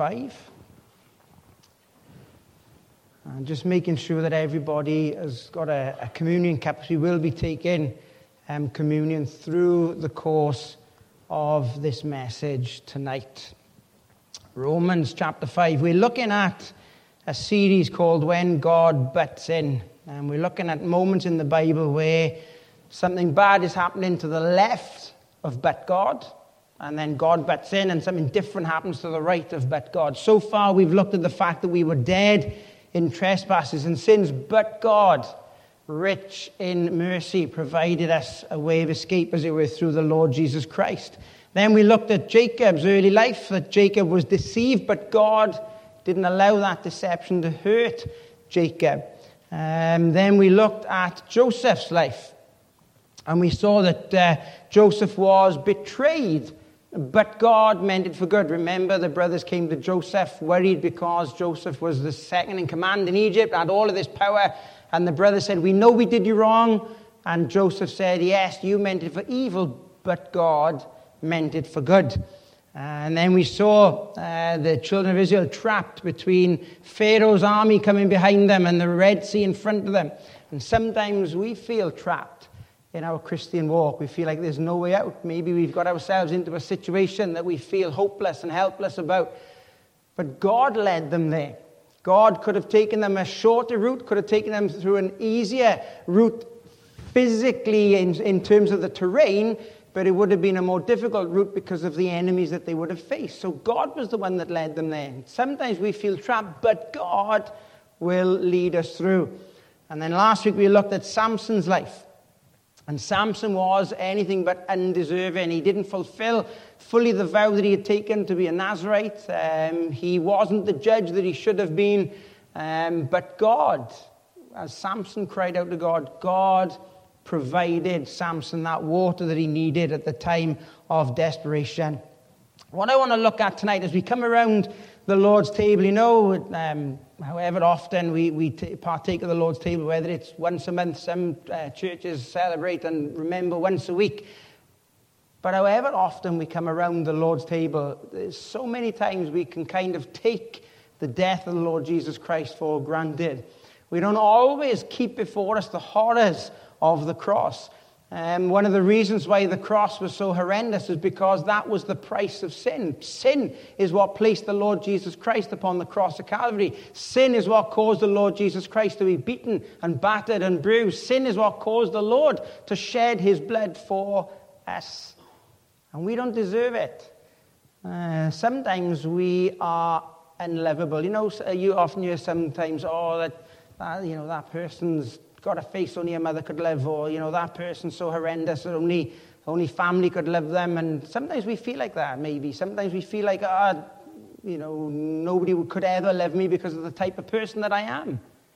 5. And just making sure that everybody has got a communion cup. We will be taking communion through the course of this message tonight. Romans chapter 5. We're looking at a series called When God Butts In. And we're looking at moments in the Bible where something bad is happening to the left of but God, and then God butts in and something different happens to the right of but God. So far we've looked at the fact that we were dead in trespasses and sins, but God, rich in mercy, provided us a way of escape, as it were, through the Lord Jesus Christ. Then we looked at Jacob's early life, that Jacob was deceived, but God didn't allow that deception to hurt Jacob. Then we looked at Joseph's life, and we saw that Joseph was betrayed, but God meant it for good. Remember, the brothers came to Joseph worried because Joseph was the second in command in Egypt, had all of this power, and the brothers said, "We know we did you wrong." And Joseph said, "Yes, you meant it for evil, but God meant it for good." And then we saw the children of Israel trapped between Pharaoh's army coming behind them and the Red Sea in front of them. And sometimes we feel trapped in our Christian walk. We feel like there's no way out. Maybe we've got ourselves into a situation that we feel hopeless and helpless about. But God led them there. God could have taken them a shorter route, could have taken them through an easier route physically in terms of the terrain, but it would have been a more difficult route because of the enemies that they would have faced. So God was the one that led them there. Sometimes we feel trapped, but God will lead us through. And then last week we looked at Samson's life. And Samson was anything but undeserving. He didn't fulfill fully the vow that he had taken to be a Nazarite. He wasn't the judge that he should have been. But God, as Samson cried out to God, God provided Samson that water that he needed at the time of desperation. What I want to look at tonight as we come around the Lord's table, however often we partake of the Lord's table, whether it's once a month, some churches celebrate and remember once a week. But however often we come around the Lord's table, there's so many times we can kind of take the death of the Lord Jesus Christ for granted. We don't always keep before us the horrors of the cross. One of the reasons why the cross was so horrendous is because that was the price of sin. Sin is what placed the Lord Jesus Christ upon the cross of Calvary. Sin is what caused the Lord Jesus Christ to be beaten and battered and bruised. Sin is what caused the Lord to shed his blood for us. And we don't deserve it. Sometimes we are unlovable. You often hear sometimes, that person's got a face only a mother could love, or that person's so horrendous that only family could love them. And sometimes we feel like that. Maybe sometimes we feel like nobody could ever love me because of the type of person that I am.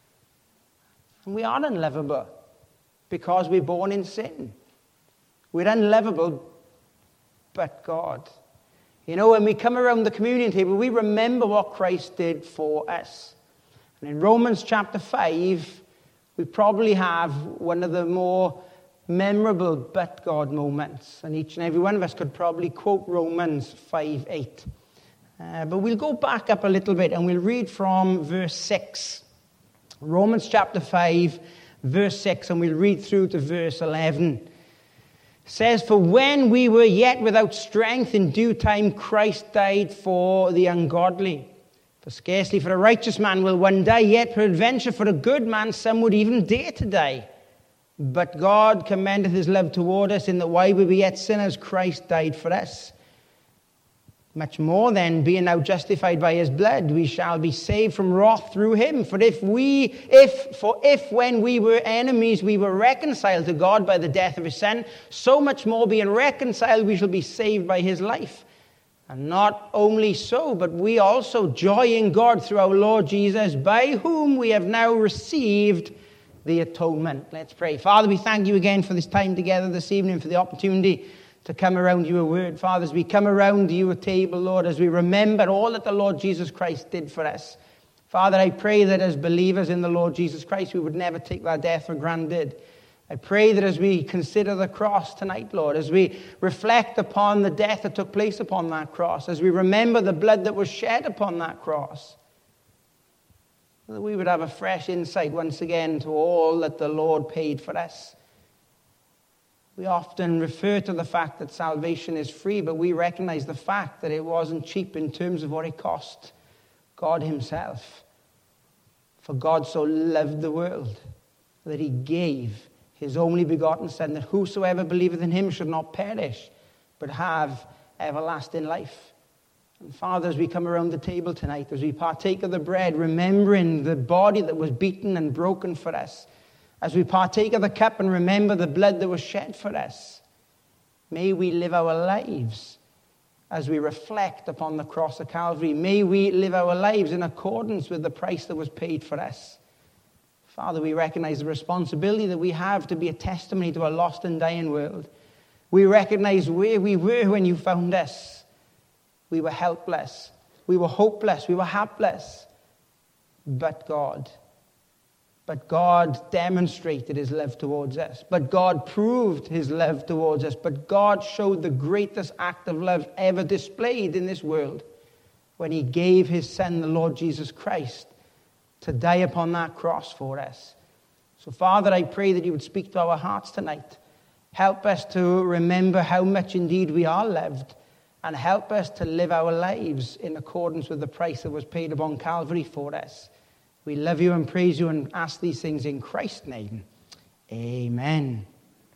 And we are unlovable because we're born in sin. We're unlovable, but God. When we come around the communion table, we remember what Christ did for us. And in Romans chapter 5, we probably have one of the more memorable but God moments. And each and every one of us could probably quote Romans 5:8. But we'll go back up a little bit and we'll read from verse 6. Romans chapter 5, verse 6, and we'll read through to verse 11. It says, "For when we were yet without strength, in due time Christ died for the ungodly. For scarcely for a righteous man will one die, yet peradventure for a good man some would even dare to die. But God commendeth his love toward us, in that while we were yet sinners, Christ died for us. Much more then, being now justified by his blood, we shall be saved from wrath through him. For if when we were enemies, we were reconciled to God by the death of his Son, so much more being reconciled, we shall be saved by his life. And not only so, but we also joy in God through our Lord Jesus, by whom we have now received the atonement." Let's pray. Father, we thank you again for this time together this evening, for the opportunity to come around your word. Father, as we come around your table, Lord, as we remember all that the Lord Jesus Christ did for us. Father, I pray that as believers in the Lord Jesus Christ, we would never take that death for granted. I pray that as we consider the cross tonight, Lord, as we reflect upon the death that took place upon that cross, as we remember the blood that was shed upon that cross, that we would have a fresh insight once again to all that the Lord paid for us. We often refer to the fact that salvation is free, but we recognize the fact that it wasn't cheap in terms of what it cost God himself. For God so loved the world that he gave his only begotten Son, that whosoever believeth in him should not perish, but have everlasting life. And Father, as we come around the table tonight, as we partake of the bread, remembering the body that was beaten and broken for us, as we partake of the cup and remember the blood that was shed for us, may we live our lives as we reflect upon the cross of Calvary. May we live our lives in accordance with the price that was paid for us. Father, we recognize the responsibility that we have to be a testimony to a lost and dying world. We recognize where we were when you found us. We were helpless. We were hopeless. We were hapless. But God demonstrated his love towards us. But God proved his love towards us. But God showed the greatest act of love ever displayed in this world when he gave his Son, the Lord Jesus Christ, to die upon that cross for us. So, Father, I pray that you would speak to our hearts tonight. Help us to remember how much indeed we are loved, and help us to live our lives in accordance with the price that was paid upon Calvary for us. We love you and praise you and ask these things in Christ's name. Amen.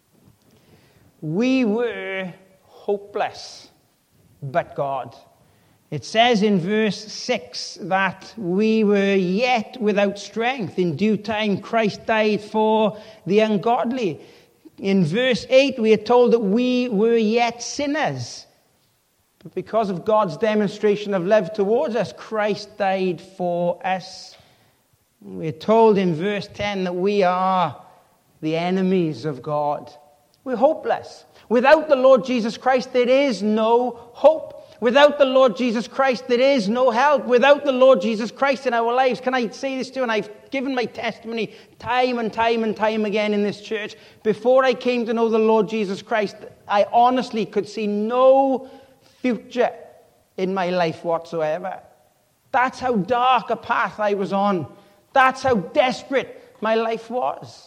We were hopeless, but God. It says in verse 6 that we were yet without strength. In due time, Christ died for the ungodly. In verse 8, we are told that we were yet sinners. But because of God's demonstration of love towards us, Christ died for us. We're told in verse 10 that we are the enemies of God. We're hopeless. Without the Lord Jesus Christ, there is no hope. Without the Lord Jesus Christ, there is no help. Without the Lord Jesus Christ in our lives, can I say this to you? And I've given my testimony time and time and time again in this church. Before I came to know the Lord Jesus Christ, I honestly could see no future in my life whatsoever. That's how dark a path I was on. That's how desperate my life was.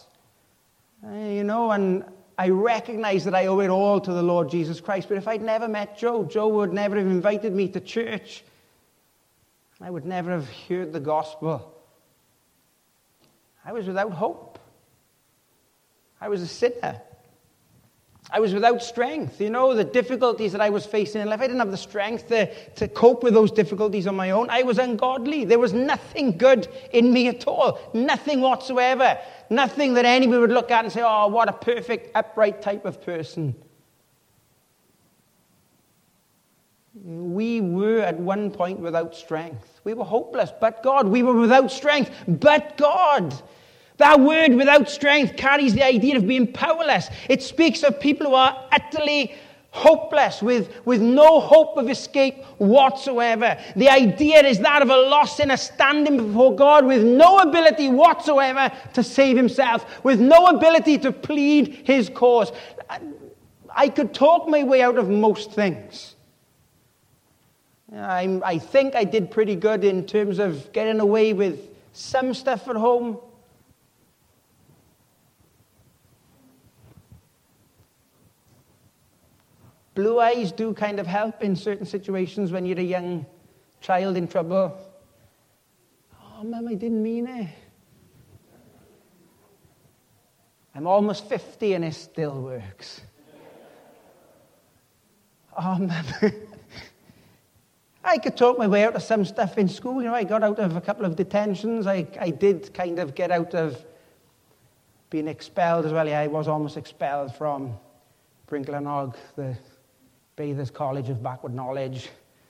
And I recognize that I owe it all to the Lord Jesus Christ. But if I'd never met Joe, Joe would never have invited me to church. I would never have heard the gospel. I was without hope. I was a sinner. I was without strength. The difficulties that I was facing in life, I didn't have the strength to cope with those difficulties on my own. I was ungodly. There was nothing good in me at all. Nothing whatsoever. Nothing that anybody would look at and say, oh, what a perfect, upright type of person. We were at one point without strength. We were hopeless, but God. We were without strength, but God. That word without strength carries the idea of being powerless. It speaks of people who are utterly hopeless, with no hope of escape whatsoever. The idea is that of a lost sinner standing before God with no ability whatsoever to save himself, with no ability to plead his cause. I could talk my way out of most things. I think I did pretty good in terms of getting away with some stuff at home. Blue eyes do kind of help in certain situations when you're a young child in trouble. Oh, Mum, I didn't mean it. I'm almost 50 and it still works. Oh, Mum. I could talk my way out of some stuff in school. I got out of a couple of detentions. I did kind of get out of being expelled as well. Yeah, I was almost expelled from Brinclanog, the Bathers College of Backward Knowledge.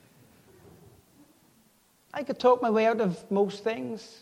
I could talk my way out of most things.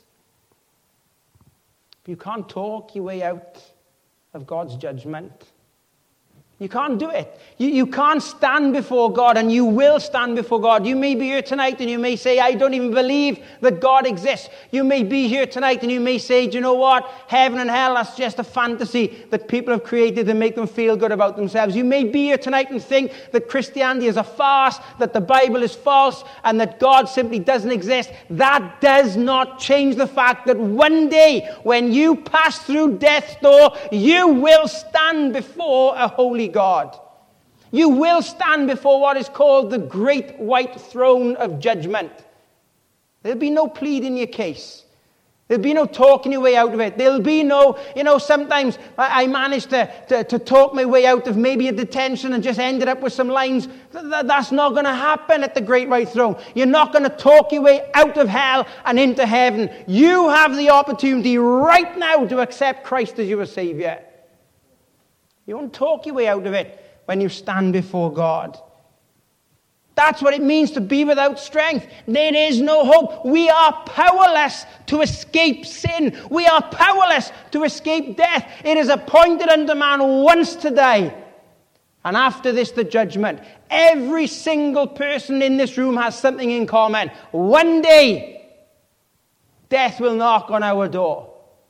But you can't talk your way out of God's judgment. You can't do it. You can't stand before God, and you will stand before God. You may be here tonight and you may say, I don't even believe that God exists. You may be here tonight and you may say, do you know what? Heaven and hell, that's just a fantasy that people have created to make them feel good about themselves. You may be here tonight and think that Christianity is a farce, that the Bible is false, and that God simply doesn't exist. That does not change the fact that one day, when you pass through death's door, you will stand before a holy God. You will stand before what is called the great white throne of judgment. There'll be no pleading your case. There'll be no talking your way out of it. There'll be no, sometimes I managed to talk my way out of maybe a detention and just ended up with some lines. That's not going to happen at the great white throne. You're not going to talk your way out of hell and into heaven. You have the opportunity right now to accept Christ as your Savior. You won't talk your way out of it when you stand before God. That's what it means to be without strength. There is no hope. We are powerless to escape sin. We are powerless to escape death. It is appointed unto man once to die, and after this the judgment. Every single person in this room has something in common. One day, death will knock on our door.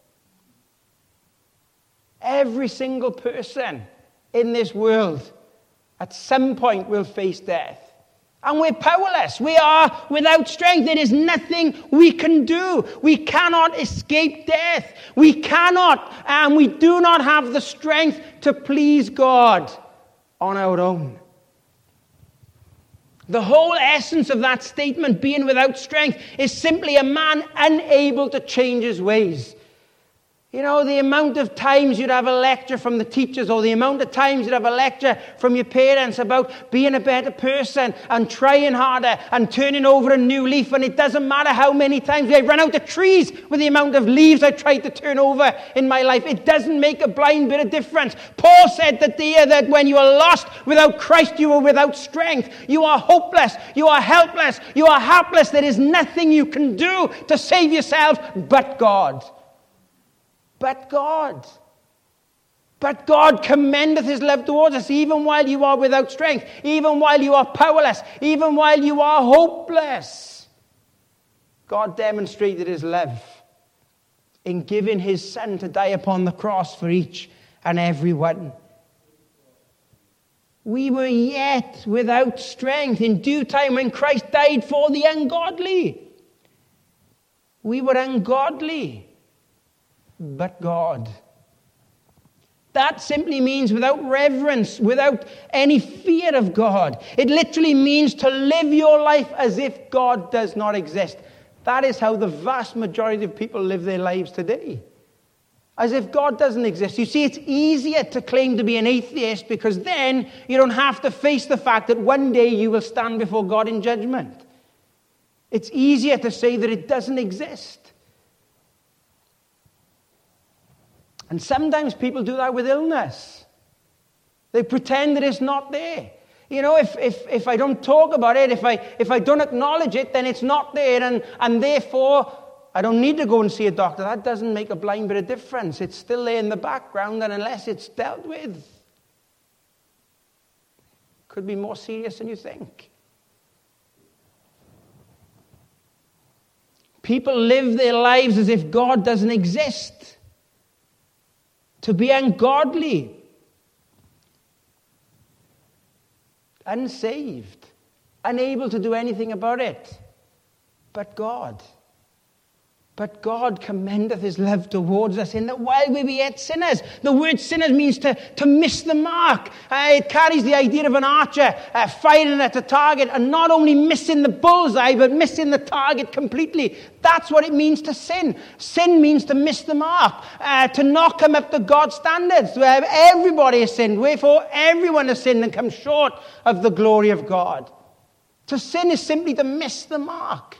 Every single person in this world at some point will face death. And we're powerless. We are without strength. There is nothing we can do. We cannot escape death. We cannot, and we do not have the strength to please God on our own. The whole essence of that statement, being without strength, is simply a man unable to change his ways. The amount of times you'd have a lecture from the teachers, or the amount of times you'd have a lecture from your parents about being a better person and trying harder and turning over a new leaf. And it doesn't matter how many times I run out of trees with the amount of leaves I tried to turn over in my life. It doesn't make a blind bit of difference. Paul said that when you are lost without Christ, you are without strength. You are hopeless. You are helpless. You are helpless. There is nothing you can do to save yourself but God. But God. But God commendeth his love towards us, even while you are without strength, even while you are powerless, even while you are hopeless. God demonstrated his love in giving his Son to die upon the cross for each and every one. We were yet without strength in due time when Christ died for the ungodly. We were ungodly. But God. That simply means without reverence, without any fear of God. It literally means to live your life as if God does not exist. That is how the vast majority of people live their lives today. As if God doesn't exist. You see, it's easier to claim to be an atheist because then you don't have to face the fact that one day you will stand before God in judgment. It's easier to say that it doesn't exist. And sometimes people do that with illness. They pretend that it's not there. If I don't talk about it, if I don't acknowledge it, then it's not there, and therefore I don't need to go and see a doctor. That doesn't make a blind bit of difference. It's still there in the background, and unless it's dealt with, it could be more serious than you think. People live their lives as if God doesn't exist. To be ungodly, unsaved, unable to do anything about it. But God commendeth his love towards us in that while we were yet sinners. The word sinners means to miss the mark. It carries the idea of an archer firing at a target and not only missing the bullseye, but missing the target completely. That's what it means to sin. Sin means to miss the mark, to not come up to God's standards. Everybody has sinned. Wherefore, everyone has sinned and come short of the glory of God. To sin is simply to miss the mark.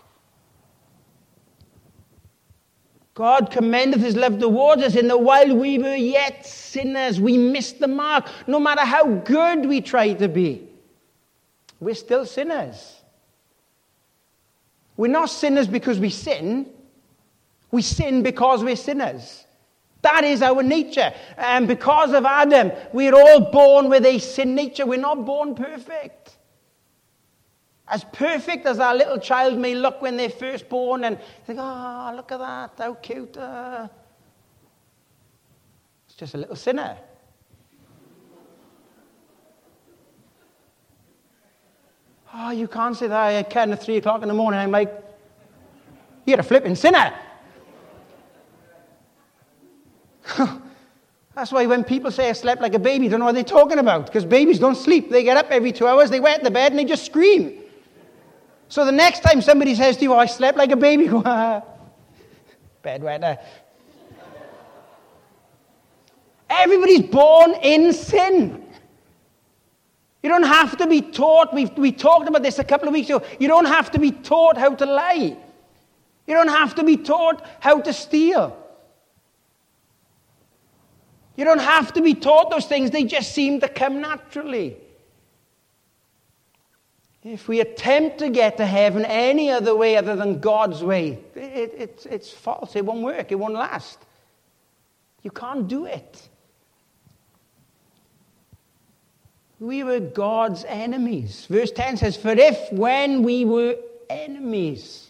God commendeth his love towards us in that while we were yet sinners, we missed the mark. No matter how good we try to be, we're still sinners. We're not sinners because we sin. We sin because we're sinners. That is our nature. And because of Adam, we're all born with a sin nature. We're not born perfect. As perfect as our little child may look when they're first born, and think, oh, look at that, how cute. It's just a little sinner. Oh, you can't say that. I can at 3 o'clock in the morning. I'm like, you're a flipping sinner. That's why when people say I slept like a baby, they don't know what they're talking about. Because babies don't sleep. They get up every 2 hours, they wet the bed, and they just scream. So the next time somebody says to you, oh, I slept like a baby, go, bedwetter. Everybody's born in sin. You don't have to be taught. We talked about this a couple of weeks ago. You don't have to be taught how to lie. You don't have to be taught how to steal. You don't have to be taught those things. They just seem to come naturally. If we attempt to get to heaven any other way other than God's way, it's false. It won't work. It won't last. You can't do it. We were God's enemies. Verse 10 says, for if when we were enemies,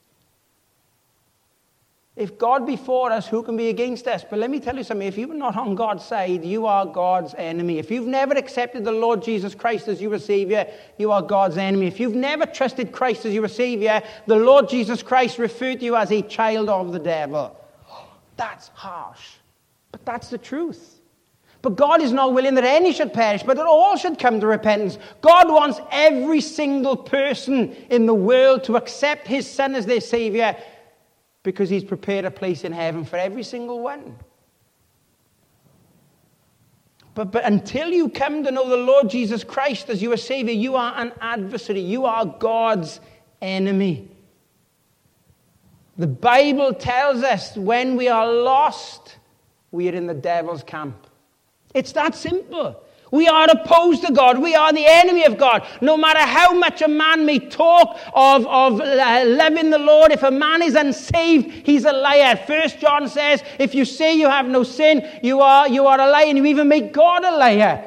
if God be for us, who can be against us? But let me tell you something. If you're not on God's side, you are God's enemy. If you've never accepted the Lord Jesus Christ as your Savior, you are God's enemy. If you've never trusted Christ as your Savior, the Lord Jesus Christ referred to you as a child of the devil. That's harsh. But that's the truth. But God is not willing that any should perish, but that all should come to repentance. God wants every single person in the world to accept his Son as their Savior, because he's prepared a place in heaven for every single one. But until you come to know the Lord Jesus Christ as your Savior, you are an adversary. You are God's enemy. The Bible tells us when we are lost, we are in the devil's camp. It's that simple. We are opposed to God. We are the enemy of God. No matter how much a man may talk of loving the Lord, if a man is unsaved, he's a liar. 1 John says, if you say you have no sin, you are a liar, and you even make God a liar.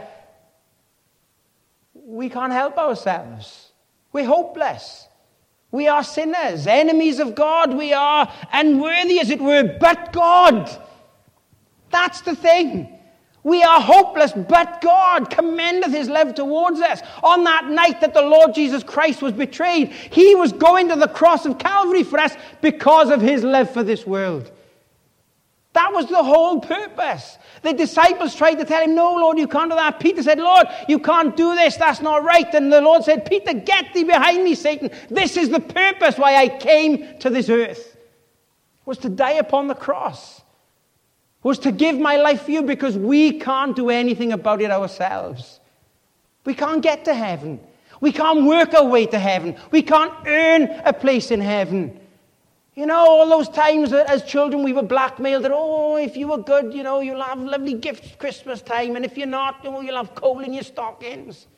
We can't help ourselves. We're hopeless. We are sinners, enemies of God. We are unworthy, as it were, but God. That's the thing. We are hopeless, but God commendeth his love towards us. On that night that the Lord Jesus Christ was betrayed, he was going to the cross of Calvary for us because of his love for this world. That was the whole purpose. The disciples tried to tell him, no, Lord, you can't do that. Peter said, Lord, you can't do this. That's not right. And the Lord said, Peter, get thee behind me, Satan. This is the purpose why I came to this earth, was to die upon the cross. Was to give my life for you, because we can't do anything about it ourselves. We can't get to heaven. We can't work our way to heaven. We can't earn a place in heaven. You know, all those times that as children we were blackmailed that, oh, if you were good, you know, you'll have lovely gifts at Christmas time, and if you're not, you know, you'll have coal in your stockings.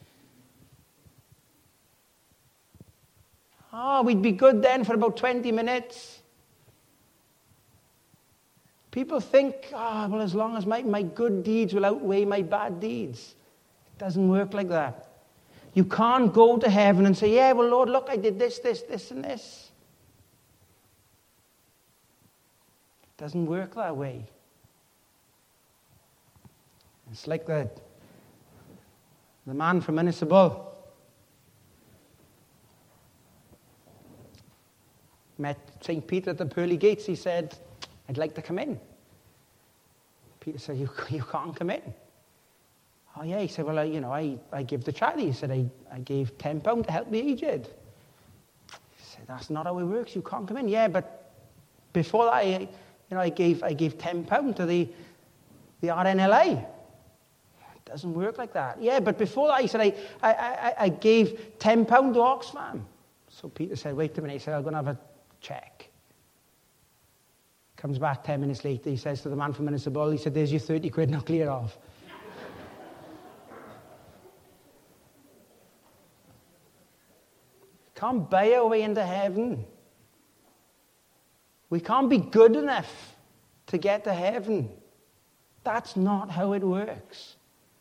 Oh, we'd be good then for about 20 minutes. People think, well, as long as my good deeds will outweigh my bad deeds. It doesn't work like that. You can't go to heaven and say, yeah, well, Lord, look, I did this, and this. It doesn't work that way. It's like the man from Innisable met St. Peter at the pearly gates. He said, I'd like to come in. Peter said, you can't come in. Oh, yeah. He said, well, I give to charity. He said, I gave £10 to help the aged. He said, that's not how it works. You can't come in. Yeah, but before that, I gave £10 to the RNLA. It doesn't work like that. Yeah, but before that, he said, I gave £10 to Oxfam. So Peter said, wait a minute. He said, I'm going to have a check. Comes back 10 minutes later, he says to the man from Innisable, he said, there's your 30 quid, now clear off. Can't buy our way into heaven. We can't be good enough to get to heaven. That's not how it works.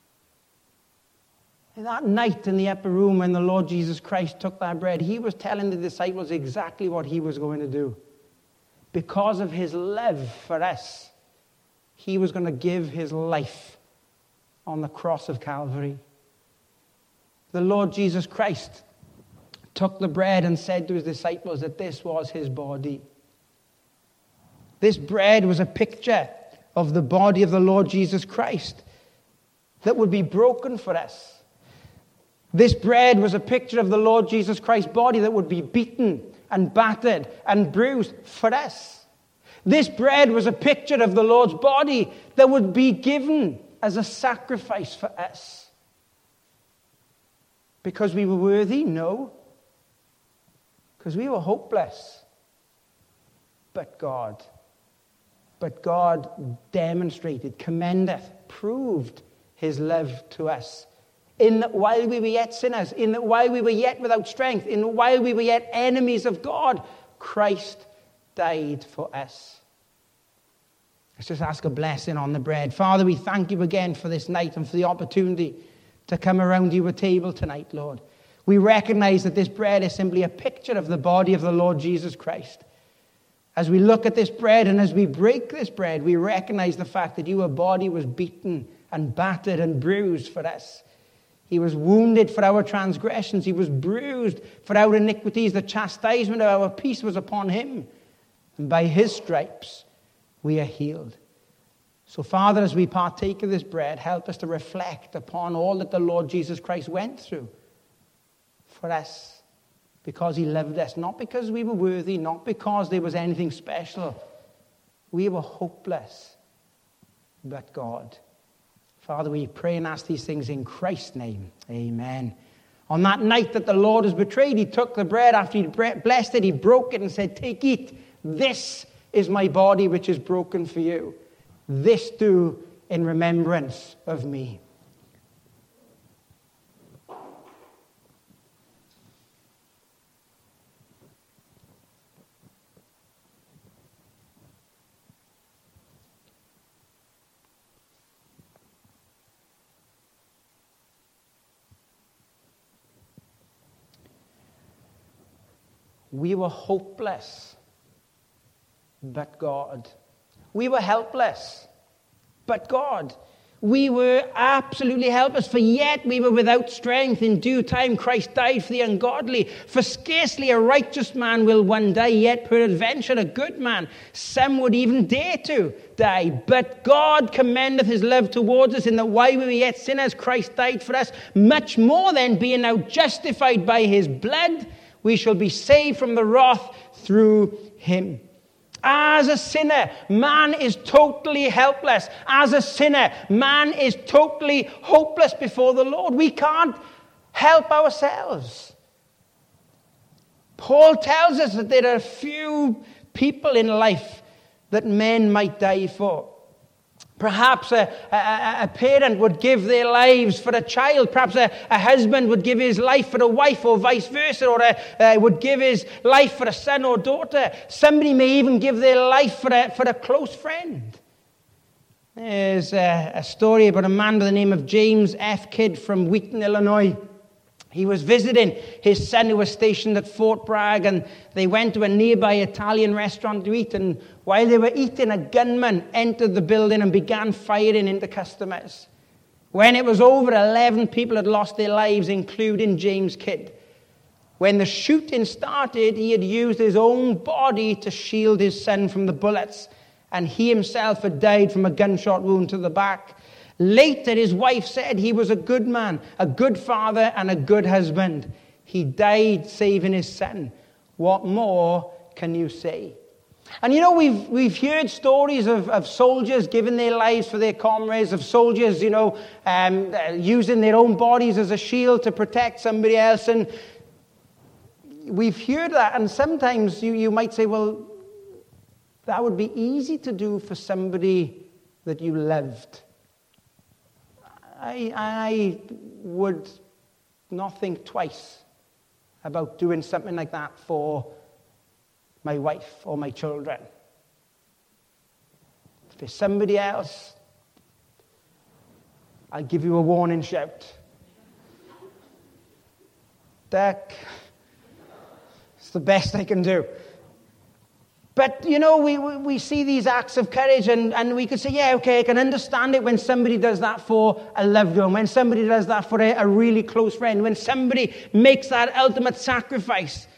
That night in the upper room when the Lord Jesus Christ took that bread, he was telling the disciples exactly what he was going to do. Because of his love for us, he was going to give his life on the cross of Calvary. The Lord Jesus Christ took the bread and said to his disciples that this was his body. This bread was a picture of the body of the Lord Jesus Christ that would be broken for us. This bread was a picture of the Lord Jesus Christ's body that would be beaten and battered and bruised for us. This bread was a picture of the Lord's body that would be given as a sacrifice for us. Because we were worthy? No. Because we were hopeless. But God demonstrated, commendeth, proved his love to us. In that while we were yet sinners, in that while we were yet without strength, in that while we were yet enemies of God, Christ died for us. Let's just ask a blessing on the bread. Father, we thank you again for this night and for the opportunity to come around your table tonight, Lord. We recognize that this bread is simply a picture of the body of the Lord Jesus Christ. As we look at this bread and as we break this bread, we recognize the fact that your body was beaten and battered and bruised for us. He was wounded for our transgressions. He was bruised for our iniquities. The chastisement of our peace was upon him. And by his stripes, we are healed. So, Father, as we partake of this bread, help us to reflect upon all that the Lord Jesus Christ went through for us. Because he loved us. Not because we were worthy. Not because there was anything special. We were hopeless. But God. Father, we pray and ask these things in Christ's name. Amen. On that night that the Lord was betrayed, he took the bread. After he blessed it, he broke it and said, "Take, eat. This is my body which is broken for you. This do in remembrance of me." We were hopeless, but God. We were helpless, but God. We were absolutely helpless, for yet we were without strength. In due time Christ died for the ungodly. For scarcely a righteous man will one die, yet peradventure a good man. Some would even dare to die. But God commendeth his love towards us, in that while we were yet sinners, Christ died for us. Much more then, being now justified by his blood, we shall be saved from the wrath through him. As a sinner, man is totally helpless. As a sinner, man is totally hopeless before the Lord. We can't help ourselves. Paul tells us that there are few people in life that men might die for. Perhaps a parent would give their lives for a child. Perhaps a husband would give his life for a wife, or vice versa, or would give his life for a son or daughter. Somebody may even give their life for a close friend. There's a story about a man by the name of James F. Kidd from Wheaton, Illinois. He was visiting his son who was stationed at Fort Bragg, and they went to a nearby Italian restaurant to eat. And while they were eating, a gunman entered the building and began firing into customers. When it was over, 11 people had lost their lives, including James Kidd. When the shooting started, he had used his own body to shield his son from the bullets, and he himself had died from a gunshot wound to the back. Later, his wife said he was a good man, a good father, and a good husband. He died saving his son. What more can you say? And you know, we've heard stories of soldiers giving their lives for their comrades, of soldiers, using their own bodies as a shield to protect somebody else. And we've heard that, and sometimes you might say, well, that would be easy to do for somebody that you loved. I would not think twice about doing something like that for my wife or my children. If there's somebody else, I'll give you a warning shout. Duck. It's the best I can do. But, we see these acts of courage and we could say, yeah, okay, I can understand it when somebody does that for a loved one, when somebody does that for a really close friend, when somebody makes that ultimate sacrifice.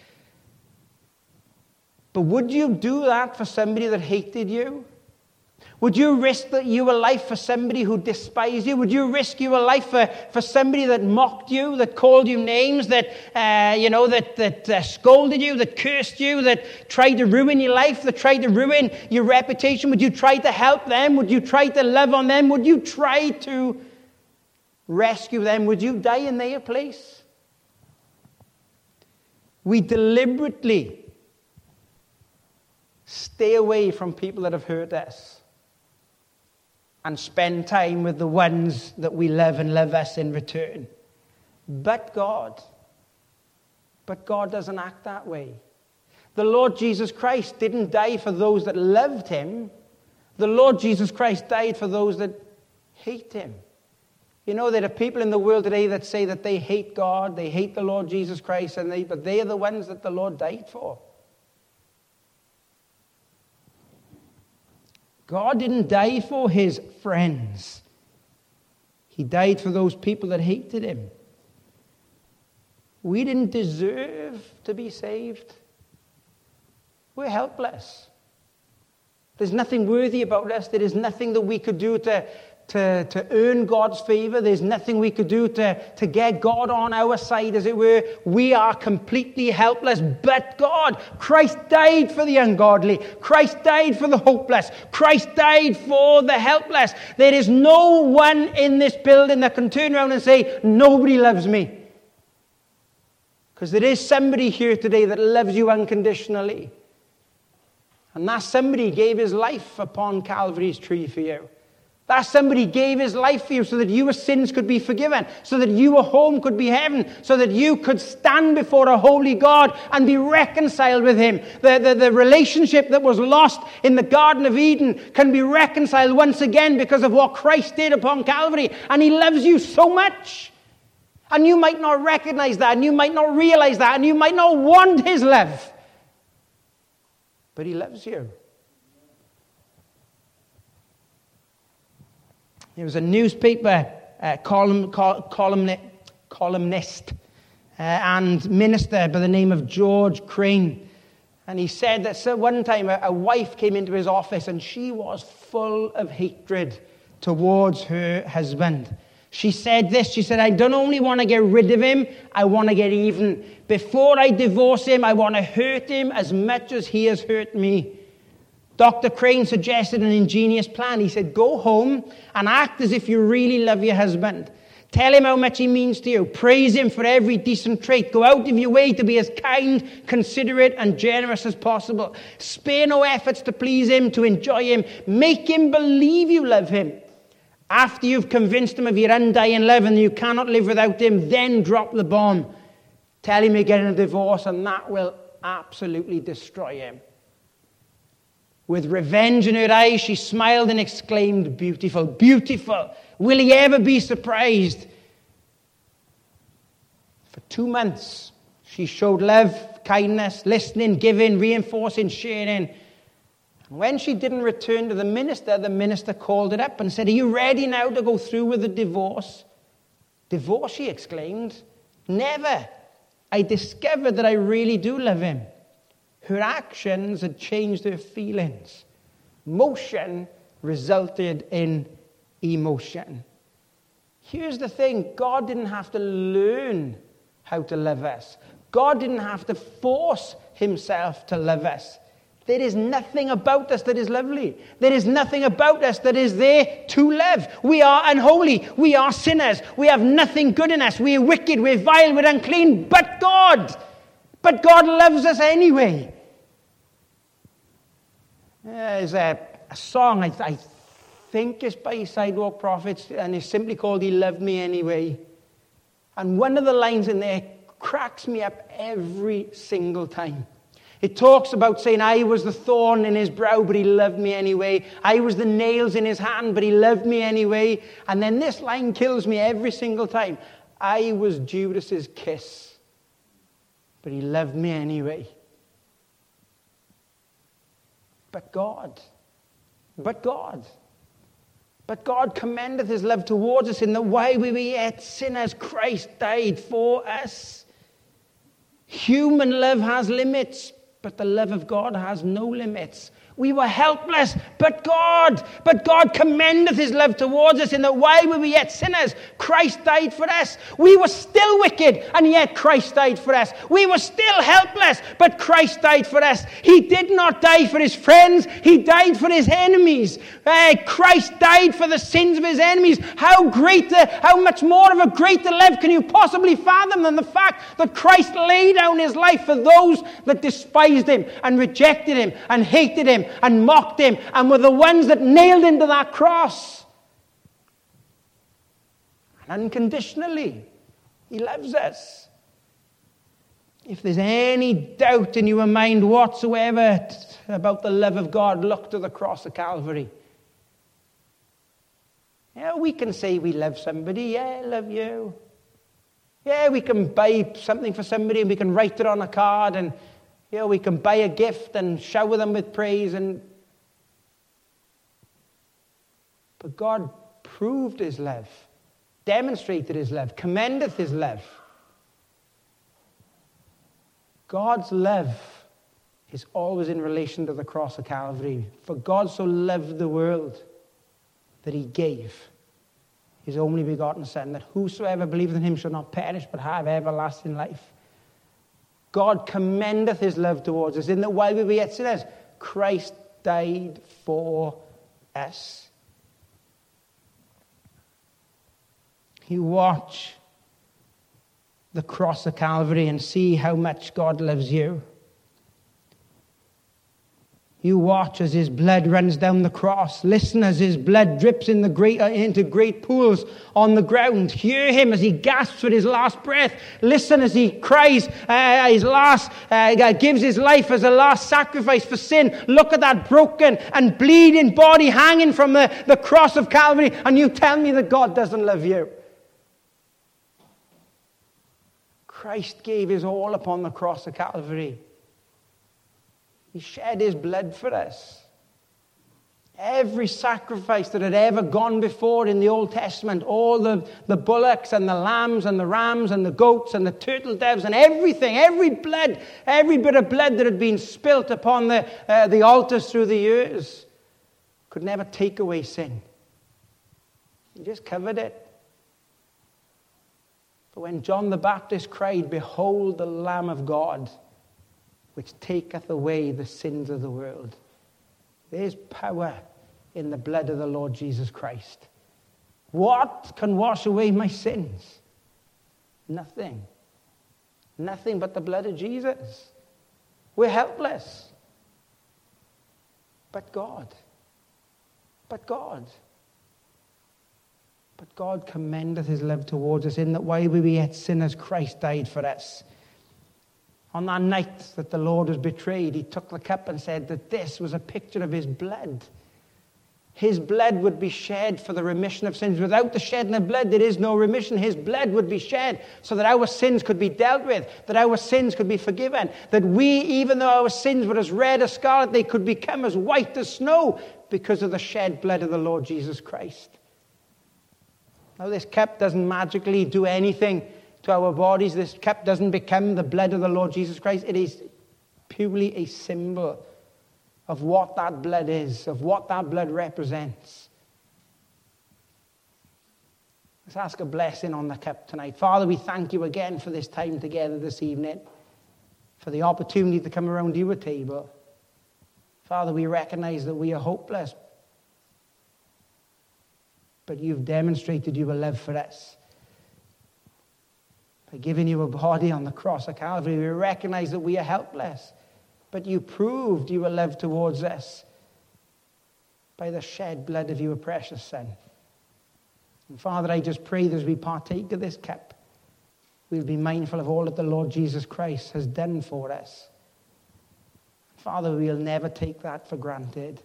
But would you do that for somebody that hated you? Would you risk your life for somebody who despised you? Would you risk your life for somebody that mocked you, that called you names, that scolded you, that cursed you, that tried to ruin your life, that tried to ruin your reputation? Would you try to help them? Would you try to love on them? Would you try to rescue them? Would you die in their place? We deliberately stay away from people that have hurt us and spend time with the ones that we love and love us in return. But God doesn't act that way. The Lord Jesus Christ didn't die for those that loved him. The Lord Jesus Christ died for those that hate him. There are people in the world today that say that they hate God, they hate the Lord Jesus Christ, but they are the ones that the Lord died for. God didn't die for his friends. He died for those people that hated him. We didn't deserve to be saved. We're helpless. There's nothing worthy about us. There is nothing that we could do to earn God's favor. There's nothing we could do to get God on our side, as it were. We are completely helpless. But God, Christ died for the ungodly. Christ died for the hopeless. Christ died for the helpless. There is no one in this building that can turn around and say, nobody loves me. Because there is somebody here today that loves you unconditionally. And that somebody gave his life upon Calvary's tree for you. That somebody gave his life for you so that your sins could be forgiven, so that your home could be heaven, so that you could stand before a holy God and be reconciled with him. The relationship that was lost in the Garden of Eden can be reconciled once again because of what Christ did upon Calvary. And he loves you so much. And you might not recognize that, and you might not realize that, and you might not want his love. But he loves you. There was a newspaper columnist and minister by the name of George Crane. And he said that one time a wife came into his office and she was full of hatred towards her husband. She said this, she said, I don't only want to get rid of him, I want to get even. Before I divorce him, I want to hurt him as much as he has hurt me. Dr. Crane suggested an ingenious plan. He said, go home and act as if you really love your husband. Tell him how much he means to you. Praise him for every decent trait. Go out of your way to be as kind, considerate, and generous as possible. Spare no efforts to please him, to enjoy him. Make him believe you love him. After you've convinced him of your undying love and you cannot live without him, then drop the bomb. Tell him you're getting a divorce, and that will absolutely destroy him. With revenge in her eyes, she smiled and exclaimed, beautiful, beautiful. Will he ever be surprised? For 2 months, she showed love, kindness, listening, giving, reinforcing, sharing. And when she didn't return to the minister called her up and said, are you ready now to go through with the divorce? Divorce, she exclaimed. Never. I discovered that I really do love him. Her actions had changed her feelings. Motion resulted in emotion. Here's the thing. God didn't have to learn how to love us. God didn't have to force himself to love us. There is nothing about us that is lovely. There is nothing about us that is there to love. We are unholy. We are sinners. We have nothing good in us. We are wicked. We're vile. We're unclean. But God loves us anyway. There's a song, I think it's by Sidewalk Prophets, and it's simply called He Loved Me Anyway. And one of the lines in there cracks me up every single time. It talks about saying, I was the thorn in his brow, but he loved me anyway. I was the nails in his hand, but he loved me anyway. And then this line kills me every single time. I was Judas's kiss, but he loved me anyway. But God commendeth his love towards us in that while we were yet sinners, Christ died for us. Human love has limits, but the love of God has no limits. We were helpless, but God commendeth his love towards us in that while we were yet sinners, Christ died for us. We were still wicked, and yet Christ died for us. We were still helpless, but Christ died for us. He did not die for his friends. He died for his enemies. Christ died for the sins of his enemies. How much more of a greater love can you possibly fathom than the fact that Christ laid down his life for those that despised him and rejected him and hated him and mocked him and were the ones that nailed him to that cross. And unconditionally, he loves us. If there's any doubt in your mind whatsoever about the love of God, look to the cross of Calvary. Yeah, we can say we love somebody. Yeah, I love you. Yeah, we can buy something for somebody and we can write it on a card, and we can buy a gift and shower them with praise. But God proved his love, demonstrated his love, commendeth his love. God's love is always in relation to the cross of Calvary. For God so loved the world that he gave his only begotten Son, that whosoever believeth in him shall not perish but have everlasting life. God commendeth his love towards us in that while we were yet sinners, Christ died for us. You watch the cross of Calvary and see how much God loves you. You watch as his blood runs down the cross. Listen as his blood drips into great pools on the ground. Hear him as he gasps for his last breath. Listen as he cries gives his life as a last sacrifice for sin. Look at that broken and bleeding body hanging from the cross of Calvary, and you tell me that God doesn't love you. Christ gave his all upon the cross of Calvary. He shed his blood for us. Every sacrifice that had ever gone before in the Old Testament, all the bullocks and the lambs and the rams and the goats and the turtle doves and everything, every bit of blood that had been spilt upon the altars through the years could never take away sin. He just covered it. But when John the Baptist cried, "Behold the Lamb of God, which taketh away the sins of the world," there's power in the blood of the Lord Jesus Christ. What can wash away my sins? Nothing. Nothing but the blood of Jesus. We're helpless. But God commendeth his love towards us in that while we were yet sinners, Christ died for us. On that night that the Lord was betrayed, he took the cup and said that this was a picture of his blood. His blood would be shed for the remission of sins. Without the shedding of blood, there is no remission. His blood would be shed so that our sins could be dealt with, that our sins could be forgiven, that we, even though our sins were as red as scarlet, they could become as white as snow because of the shed blood of the Lord Jesus Christ. Now, this cup doesn't magically do anything to our bodies. This cup doesn't become the blood of the Lord Jesus Christ. It is purely a symbol of what that blood is, of what that blood represents. Let's ask a blessing on the cup tonight. Father, we thank you again for this time together this evening, for the opportunity to come around your table. Father, we recognize that we are hopeless, but you've demonstrated your love for us. By giving you a body on the cross of Calvary, we recognize that we are helpless, but you proved your love towards us by the shed blood of your precious Son. And Father, I just pray that as we partake of this cup, we'll be mindful of all that the Lord Jesus Christ has done for us. Father, we'll never take that for granted.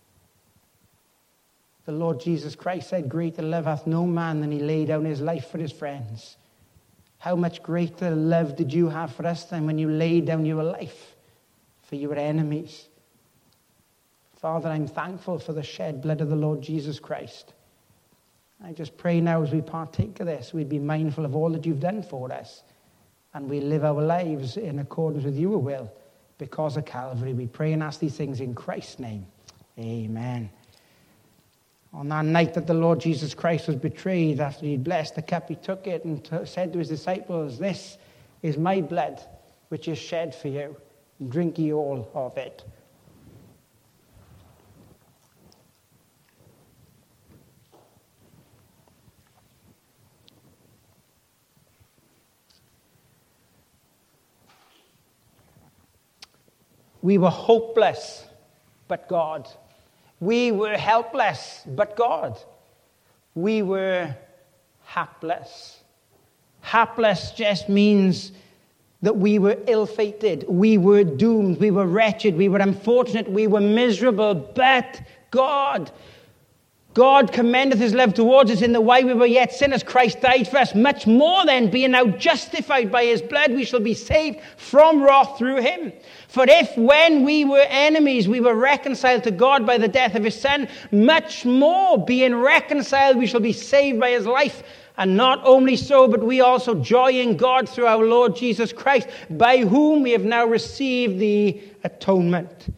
The Lord Jesus Christ said, greater love hath no man than he laid down his life for his friends. How much greater love did you have for us than when you laid down your life for your enemies? Father, I'm thankful for the shed blood of the Lord Jesus Christ. I just pray now as we partake of this, we'd be mindful of all that you've done for us, and we live our lives in accordance with your will because of Calvary. We pray and ask these things in Christ's name. Amen. On that night that the Lord Jesus Christ was betrayed, after he'd blessed the cup, he took it and said to his disciples, this is my blood, which is shed for you. Drink ye all of it. We were hopeless, but God. We were helpless, but God. We were hapless. Hapless just means that we were ill-fated. We were doomed. We were wretched. We were unfortunate. We were miserable, but God. God commendeth his love towards us in that while we were yet sinners, Christ died for us. Much more then, being now justified by his blood, we shall be saved from wrath through him. For if when we were enemies, we were reconciled to God by the death of his Son, much more being reconciled, we shall be saved by his life. And not only so, but we also joy in God through our Lord Jesus Christ, by whom we have now received the atonement.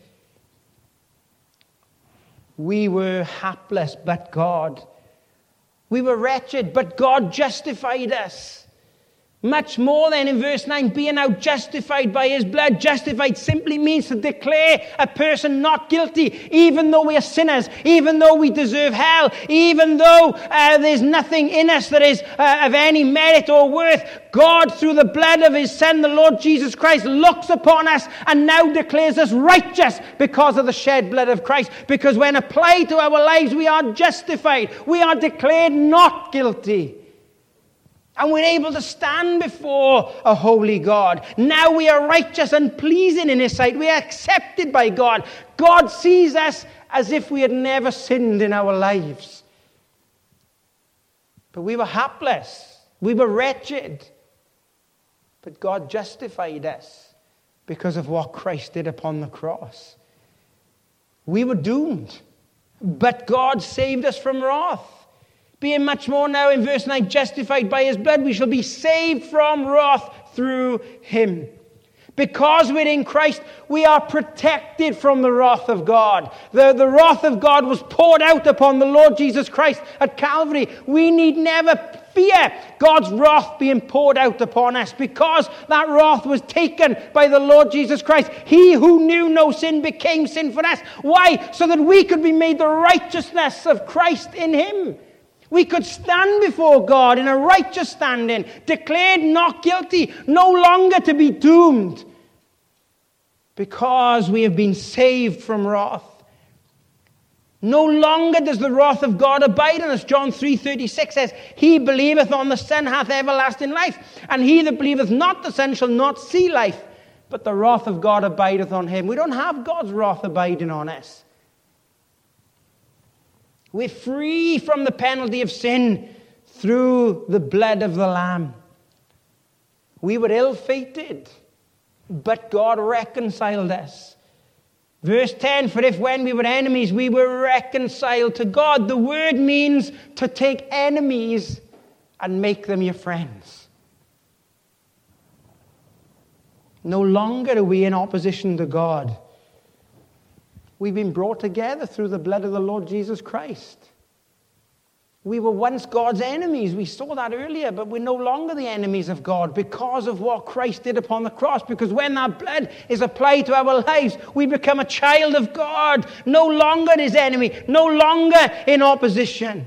We were hapless, but God. We were wretched, but God justified us. Much more then in verse 9, being now justified by his blood. Justified simply means to declare a person not guilty, even though we are sinners, even though we deserve hell, even though there's nothing in us that is of any merit or worth. God, through the blood of his Son, the Lord Jesus Christ, looks upon us and now declares us righteous because of the shed blood of Christ. Because when applied to our lives, we are justified. We are declared not guilty. And we're able to stand before a holy God. Now we are righteous and pleasing in his sight. We are accepted by God. God sees us as if we had never sinned in our lives. But we were hapless. We were wretched. But God justified us because of what Christ did upon the cross. We were doomed. But God saved us from wrath. Being much more now in verse 9, justified by his blood, we shall be saved from wrath through him. Because we're in Christ, we are protected from the wrath of God. The wrath of God was poured out upon the Lord Jesus Christ at Calvary. We need never fear God's wrath being poured out upon us, because that wrath was taken by the Lord Jesus Christ. He who knew no sin became sin for us. Why? So that we could be made the righteousness of Christ in him. We could stand before God in a righteous standing, declared not guilty, no longer to be doomed, because we have been saved from wrath. No longer does the wrath of God abide on us. John 3:36 says, he believeth on the Son hath everlasting life, and he that believeth not the Son shall not see life, but the wrath of God abideth on him. We don't have God's wrath abiding on us. We're free from the penalty of sin through the blood of the Lamb. We were ill-fated, but God reconciled us. Verse 10, for if when we were enemies, we were reconciled to God. The word means to take enemies and make them your friends. No longer are we in opposition to God. We've been brought together through the blood of the Lord Jesus Christ. We were once God's enemies. We saw that earlier, but we're no longer the enemies of God because of what Christ did upon the cross. Because when that blood is applied to our lives, we become a child of God, no longer his enemy, no longer in opposition.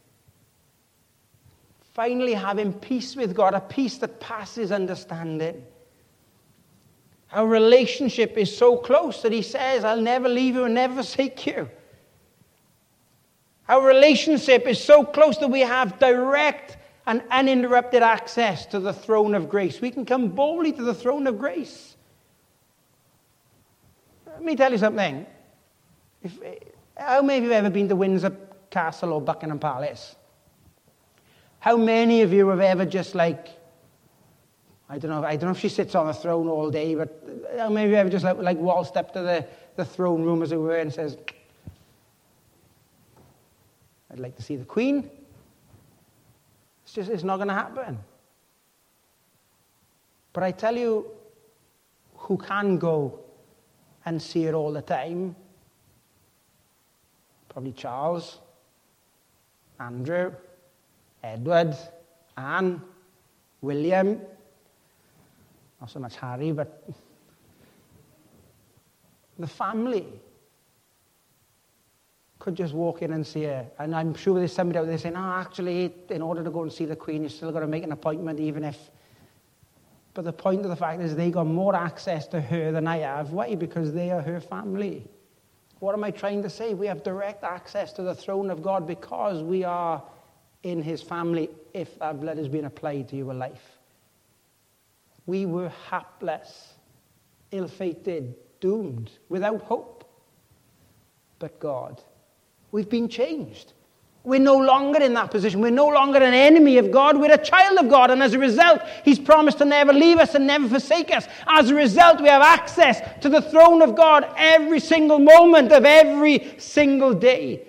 Finally, having peace with God, a peace that passes understanding. Our relationship is so close that he says, I'll never leave you and never forsake you. Our relationship is so close that we have direct and uninterrupted access to the throne of grace. We can come boldly to the throne of grace. Let me tell you something. How many of you have ever been to Windsor Castle or Buckingham Palace? How many of you have ever just I don't know if she sits on the throne all day, but how many of you ever just waltzed up to the throne room, as it were, and says, I'd like to see the Queen? It's not going to happen. But I tell you, who can go and see her all the time? Probably Charles, Andrew, Edward, Anne, William, not so much Harry, but the family could just walk in and see her. And I'm sure there's somebody out there saying, actually, in order to go and see the Queen, you've still got to make an appointment, even if... But the point of the fact is they got more access to her than I have. Why? Because they are her family. What am I trying to say? We have direct access to the throne of God because we are in his family, if that blood has been applied to your life. We were hapless, ill-fated, doomed, without hope. But God, we've been changed. We're no longer in that position. We're no longer an enemy of God. We're a child of God. And as a result, he's promised to never leave us and never forsake us. As a result, we have access to the throne of God every single moment of every single day.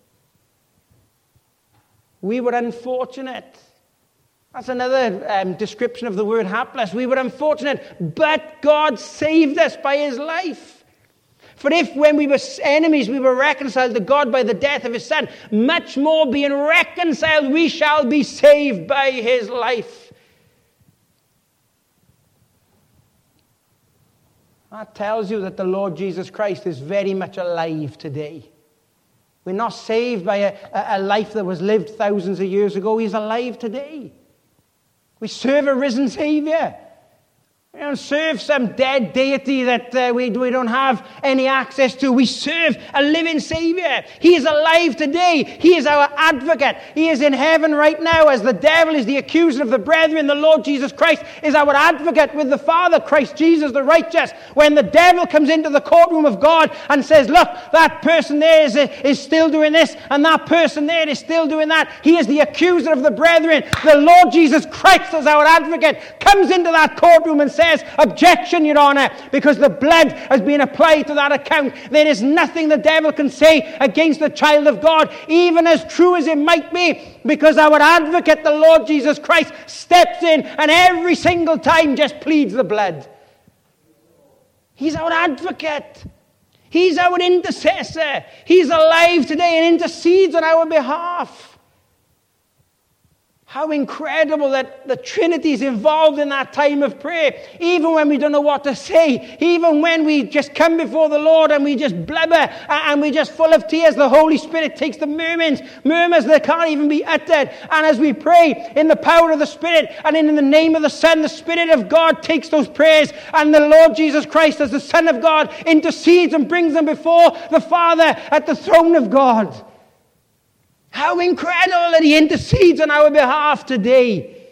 We were unfortunate. That's another description of the word hapless. We were unfortunate, but God saved us by his life. For if when we were enemies, we were reconciled to God by the death of his Son, much more being reconciled, we shall be saved by his life. That tells you that the Lord Jesus Christ is very much alive today. We're not saved by a life that was lived thousands of years ago. He's alive today. We serve a risen Savior. We don't serve some dead deity that we don't have any access to. We serve a living Savior. He is alive today. He is our advocate. He is in heaven right now as the devil is the accuser of the brethren. The Lord Jesus Christ is our advocate with the Father, Christ Jesus the righteous. When the devil comes into the courtroom of God and says, look, that person there is still doing this and that person there is still doing that. He is the accuser of the brethren. The Lord Jesus Christ as our advocate comes into that courtroom and says, objection, Your Honor, because the blood has been applied to that account. There is nothing the devil can say against the child of God, even as true as it might be, because our advocate, the Lord Jesus Christ, steps in and every single time just pleads the blood. He's our advocate. He's our intercessor. He's alive today and intercedes on our behalf. How incredible that the Trinity is involved in that time of prayer. Even when we don't know what to say. Even when we just come before the Lord and we just blubber and we're just full of tears. The Holy Spirit takes the murmurs that can't even be uttered. And as we pray in the power of the Spirit and in the name of the Son, the Spirit of God takes those prayers. And the Lord Jesus Christ, as the Son of God, intercedes and brings them before the Father at the throne of God. How incredible that he intercedes on our behalf today.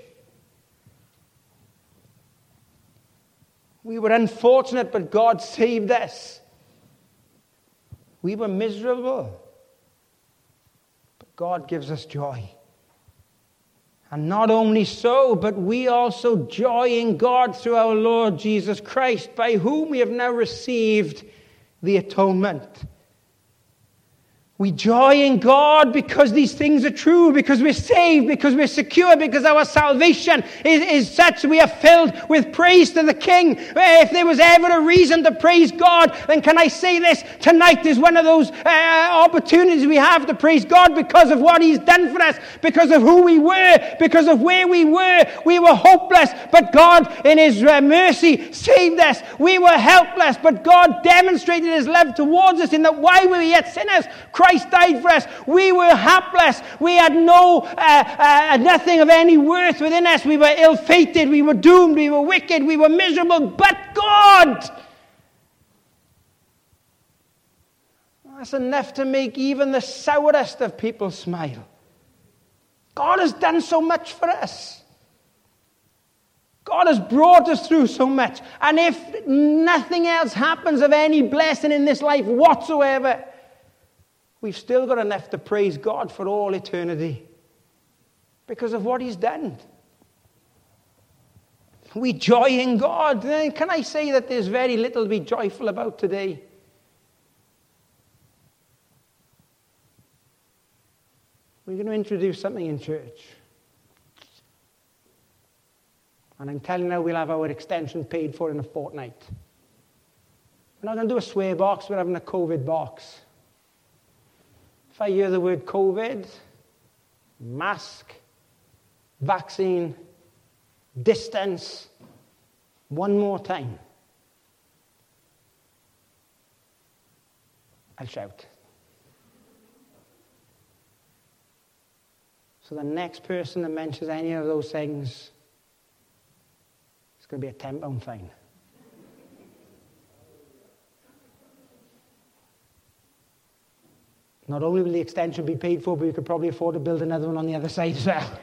We were unfortunate, but God saved us. We were miserable, but God gives us joy. And not only so, but we also joy in God through our Lord Jesus Christ, by whom we have now received the atonement. We joy in God because these things are true, because we're saved, because we're secure, because our salvation is such we are filled with praise to the King. If there was ever a reason to praise God, then can I say this? Tonight is one of those opportunities we have to praise God because of what he's done for us, because of who we were, because of where we were. We were hopeless, but God in his mercy saved us. We were helpless, but God demonstrated his love towards us in that while we were yet sinners, Christ died for us. We were hapless. We had nothing of any worth within us. We were ill-fated. We were doomed. We were wicked. We were miserable. But God, that's enough to make even the sourest of people smile. God has done so much for us. God has brought us through so much. And if nothing else happens of any blessing in this life whatsoever, we've still got enough to praise God for all eternity because of what he's done. We joy in God. Can I say that there's very little to be joyful about today? We're going to introduce something in church. And I'm telling you now, we'll have our extension paid for in a fortnight. We're not going to do a swear box, we're having a COVID box. If I hear the word COVID, mask, vaccine, distance, one more time, I'll shout. So the next person that mentions any of those things, it's going to be a £10 fine. Not only will the extension be paid for, but you could probably afford to build another one on the other side as well.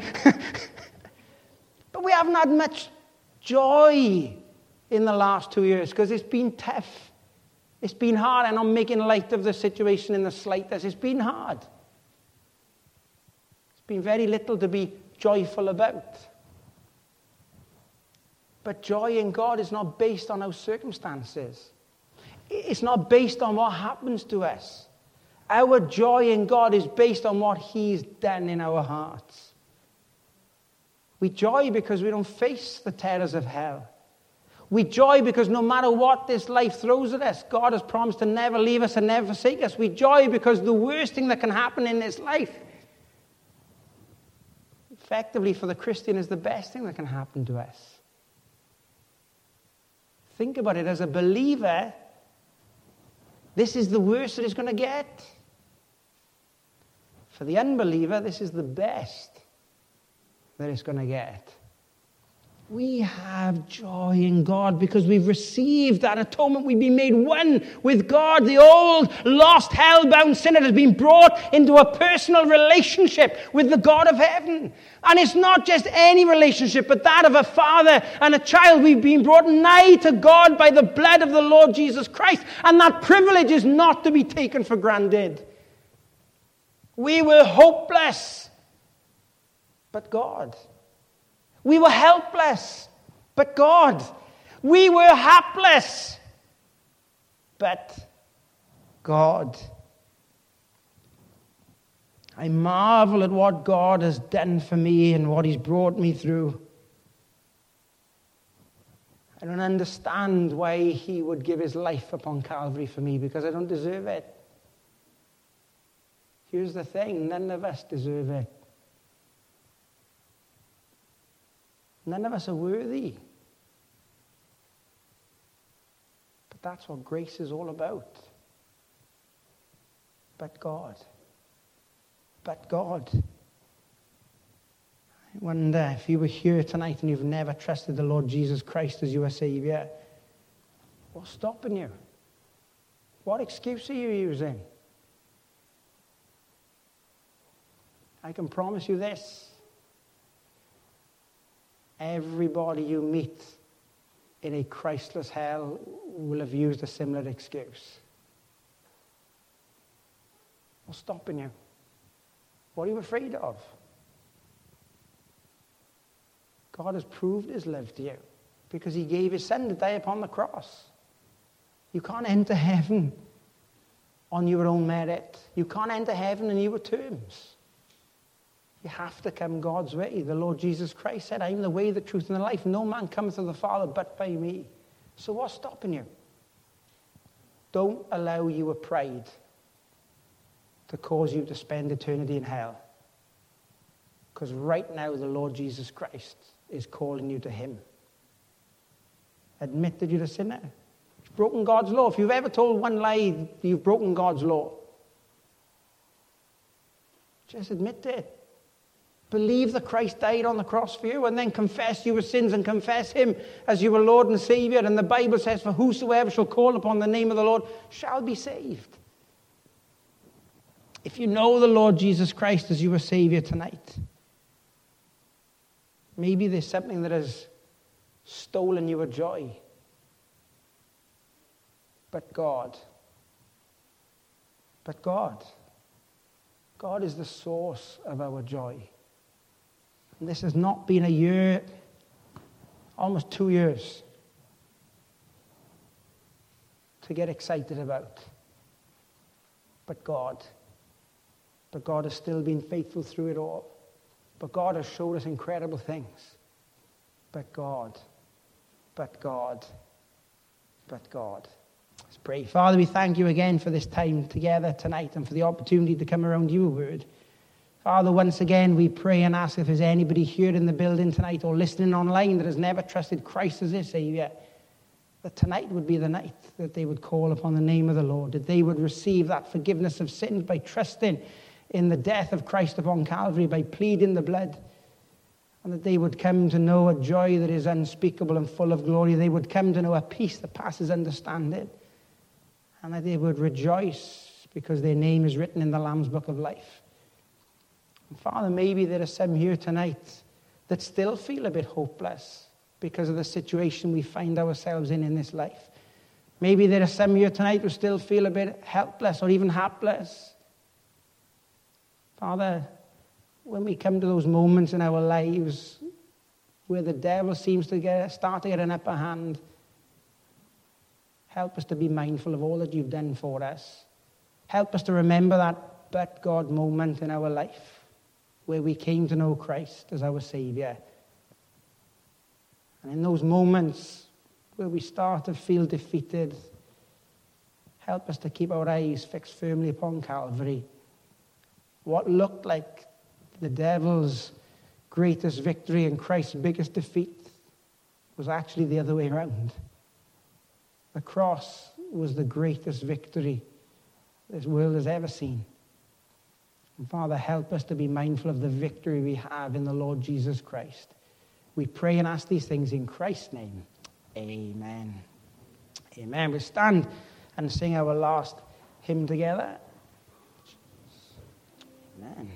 But we haven't had much joy in the last 2 years because it's been tough. It's been hard. I'm not making light of the situation in the slightest. It's been hard. It's been very little to be joyful about. But joy in God is not based on our circumstances. It's not based on what happens to us. Our joy in God is based on what he's done in our hearts. We joy because we don't face the terrors of hell. We joy because no matter what this life throws at us, God has promised to never leave us and never forsake us. We joy because the worst thing that can happen in this life, effectively for the Christian, is the best thing that can happen to us. Think about it. As a believer, this is the worst that it's going to get. For the unbeliever, this is the best that it's going to get. We have joy in God because we've received that atonement. We've been made one with God. The old, lost, hell-bound sinner has been brought into a personal relationship with the God of heaven. And it's not just any relationship, but that of a father and a child. We've been brought nigh to God by the blood of the Lord Jesus Christ. And that privilege is not to be taken for granted. We were hopeless, but God. We were helpless, but God. We were hapless, but God. I marvel at what God has done for me and what he's brought me through. I don't understand why he would give his life upon Calvary for me, because I don't deserve it. Here's the thing, none of us deserve it. None of us are worthy. But that's what grace is all about. But God. But God. I wonder if you were here tonight and you've never trusted the Lord Jesus Christ as your Savior, what's stopping you? What excuse are you using? I can promise you this. Everybody you meet in a Christless hell will have used a similar excuse. What's stopping you? What are you afraid of? God has proved his love to you because he gave his son to die upon the cross. You can't enter heaven on your own merit. You can't enter heaven in your terms. You have to come God's way. The Lord Jesus Christ said, I'm the way, the truth, and the life. No man cometh to the Father but by me. So what's stopping you? Don't allow your pride to cause you to spend eternity in hell. Because right now, the Lord Jesus Christ is calling you to him. Admit that you're a sinner. You've broken God's law. If you've ever told one lie, you've broken God's law. Just admit it. Believe that Christ died on the cross for you, and then confess your sins and confess him as your Lord and Savior. And the Bible says, for whosoever shall call upon the name of the Lord shall be saved. If you know the Lord Jesus Christ as your Savior tonight, maybe there's something that has stolen your joy. But God is the source of our joy. And this has not been a year, almost 2 years, to get excited about. But God has still been faithful through it all. But God has showed us incredible things. But God. Let's pray. Father, we thank you again for this time together tonight and for the opportunity to come around your word. Father, once again, we pray and ask if there's anybody here in the building tonight or listening online that has never trusted Christ as their Savior, that tonight would be the night that they would call upon the name of the Lord, that they would receive that forgiveness of sins by trusting in the death of Christ upon Calvary, by pleading the blood, and that they would come to know a joy that is unspeakable and full of glory. They would come to know a peace that passes understanding, and that they would rejoice because their name is written in the Lamb's Book of Life. And Father, maybe there are some here tonight that still feel a bit hopeless because of the situation we find ourselves in this life. Maybe there are some here tonight who still feel a bit helpless or even hapless. Father, when we come to those moments in our lives where the devil seems to start to get an upper hand, help us to be mindful of all that you've done for us. Help us to remember that but God moment in our life where we came to know Christ as our Savior. And in those moments where we start to feel defeated, help us to keep our eyes fixed firmly upon Calvary. What looked like the devil's greatest victory and Christ's biggest defeat was actually the other way around. The cross was the greatest victory this world has ever seen. And Father, help us to be mindful of the victory we have in the Lord Jesus Christ. We pray and ask these things in Christ's name. Amen. Amen. We'll stand and sing our last hymn together. Amen.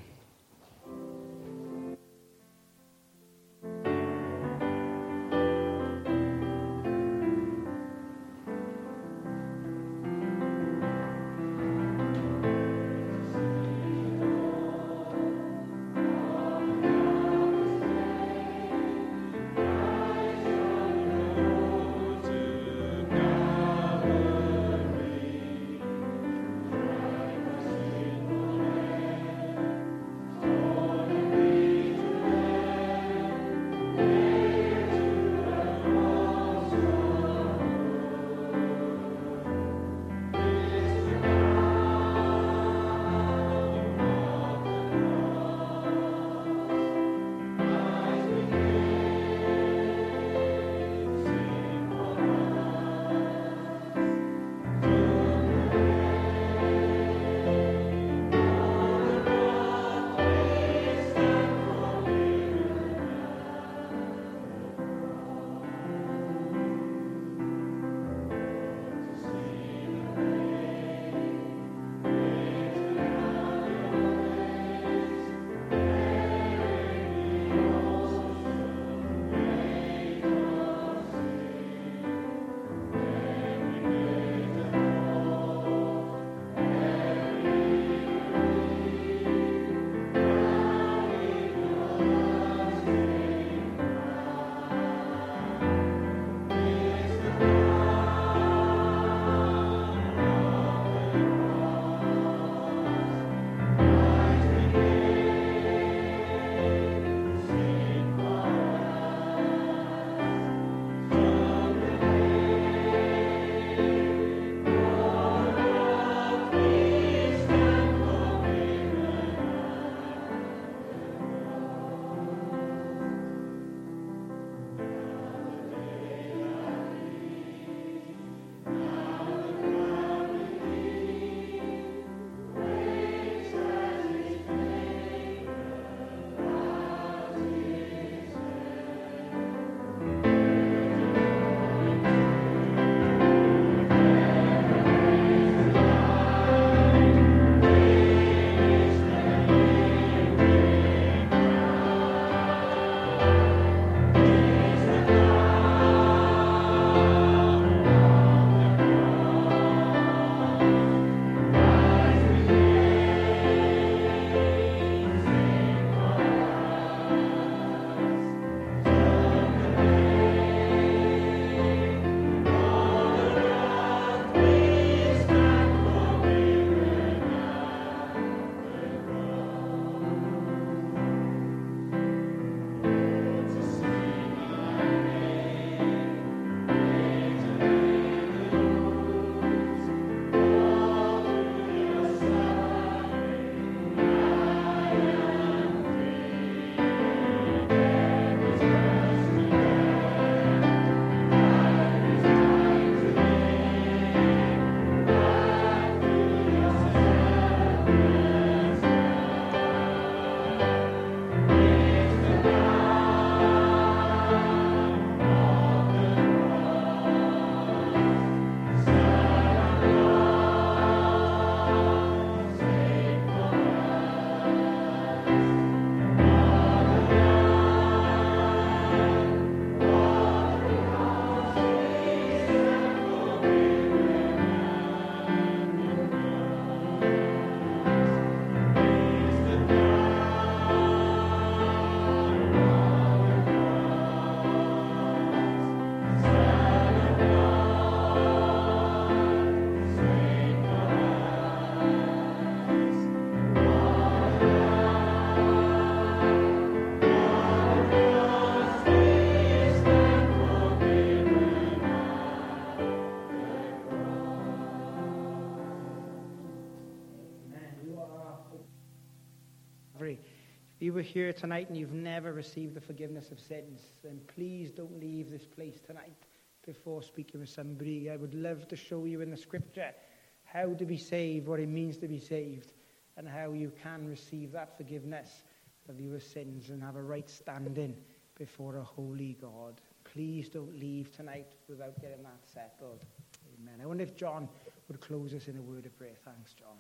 If you were here tonight and you've never received the forgiveness of sins, then please don't leave this place tonight before speaking with somebody. I would love to show you in the scripture how to be saved, what it means to be saved, and how you can receive that forgiveness of your sins and have a right standing before a holy God. Please don't leave tonight without getting that settled. Amen. I wonder if John would close us in a word of prayer. Thanks, John.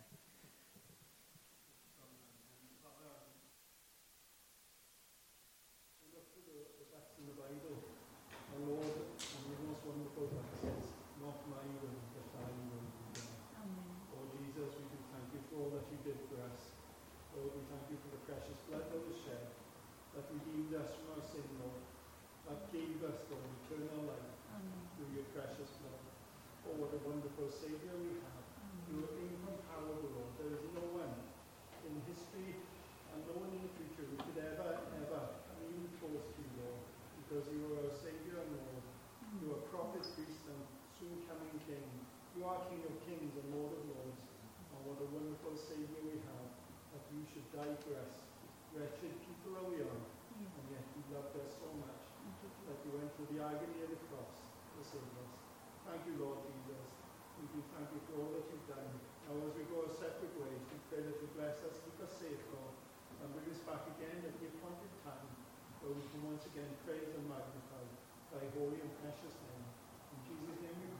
Wonderful Savior we have. You are incomparable, Lord. There is no one in history and no one in the future who could ever come even close to you, Lord, because you are our Savior and Lord. You are prophet, priest, and soon coming King. You are King of kings and Lord of lords. And what a wonderful Savior we have, that you should die for us. Wretched people that we are, and yet you loved us so much that you went through the agony of the cross to save us. Thank you, Lord Jesus. We thank you for all that you've done. Now as we go our separate ways, we pray that you bless us, keep us safe, Lord, and bring us back again at the appointed time, where we can once again praise and magnify thy holy and precious name. In Jesus' name we